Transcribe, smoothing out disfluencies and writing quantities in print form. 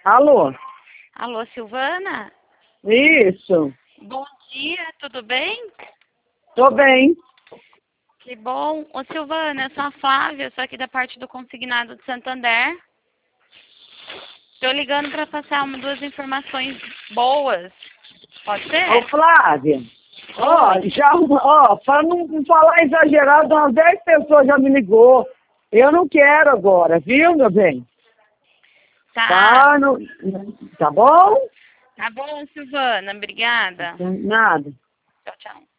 Alô? Alô, Silvana? Isso. Bom dia, tudo bem? Tô bem. Que bom. Ô, Silvana, eu sou a Flávia, eu sou aqui da parte do Consignado de Santander. Estou ligando para passar duas informações boas. Pode ser? Ô, Flávia. Ó, para não falar exagerado, umas 10 pessoas já me ligou. Eu não quero agora, viu, meu bem? Tá. Tá, tá bom? Tá bom, Silvana. Obrigada. Nada. Tchau, tchau.